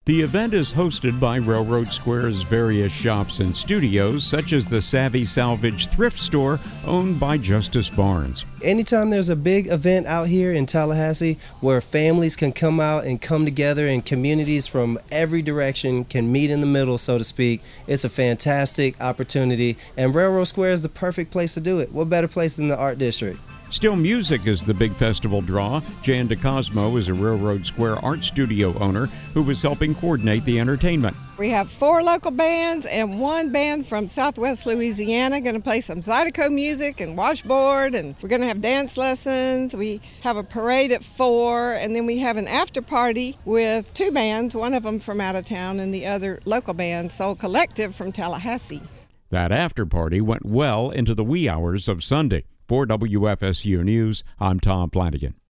The event is hosted by Railroad Square's various shops and studios, such as the Savvy Salvage thrift store owned by Justice Barnes. Anytime there's a big event out here in Tallahassee where families can come out and come together and communities from every direction can meet in the middle, so to speak, it's a fantastic opportunity, and Railroad Square is the perfect place to do it. What better place than the Art District? Still Music is the big festival draw. Jan DeCosmo is a Railroad Square art studio owner who was helping coordinate the entertainment. We have 4 local bands and 1 band from Southwest Louisiana going to play some Zydeco music and washboard, and we're going to have dance lessons. We have a parade at 4, and then we have an after party with 2 bands, one of them from out of town and the other local band, Soul Collective from Tallahassee. That after party went well into the wee hours of Sunday. For WFSU News, I'm Tom Flanagan.